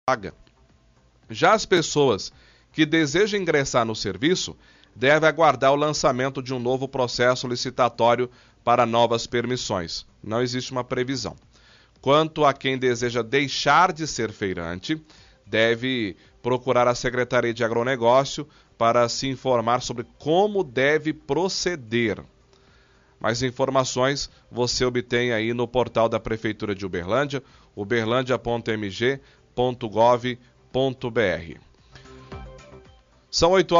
vaga. Já as pessoas que desejam ingressar no serviço devem aguardar o lançamento de um novo processo licitatório para novas permissões. Não existe uma previsão. Quanto a quem deseja deixar de ser feirante, deve procurar a Secretaria de Agronegócio para se informar sobre como deve proceder. Mais informações você obtém aí no portal da Prefeitura de Uberlândia, uberlandia.mg.gov.br. São 8 horas.